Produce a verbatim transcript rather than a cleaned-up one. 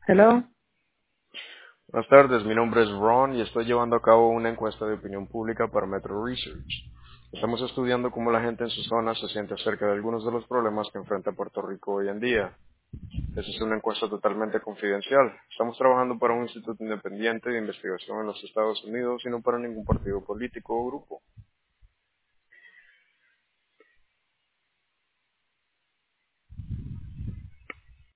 Hello. Buenas tardes, mi nombre es Ron y estoy llevando a cabo una encuesta de opinión pública para Metro Research. Estamos estudiando cómo la gente en su zona se siente acerca de algunos de los problemas que enfrenta Puerto Rico hoy en día. Esta es una encuesta totalmente confidencial. Estamos trabajando para un instituto independiente de investigación en los Estados Unidos y no para ningún partido político o grupo.